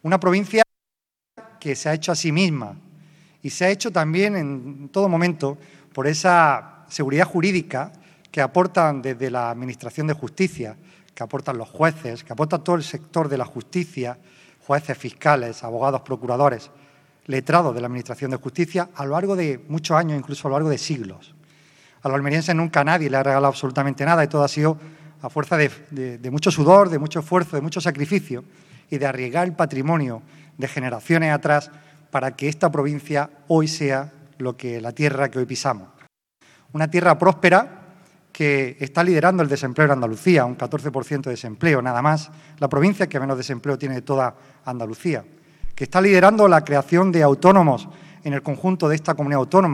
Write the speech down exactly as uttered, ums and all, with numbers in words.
Una provincia que se ha hecho a sí misma y se ha hecho también en todo momento por esa seguridad jurídica que aportan desde la Administración de Justicia, que aportan los jueces, que aporta todo el sector de la justicia, jueces, fiscales, abogados, procuradores, letrados de la Administración de Justicia, a lo largo de muchos años, incluso a lo largo de siglos. A los almerienses nunca nadie le ha regalado absolutamente nada y todo ha sido a fuerza de, de, de mucho sudor, de mucho esfuerzo, de mucho sacrificio y de arriesgar el patrimonio de generaciones atrás para que esta provincia hoy sea lo que la tierra que hoy pisamos. Una tierra próspera que está liderando el desempleo en Andalucía, un catorce por ciento de desempleo, nada más. La provincia que menos desempleo tiene de toda Andalucía. Que está liderando la creación de autónomos en el conjunto de esta comunidad autónoma.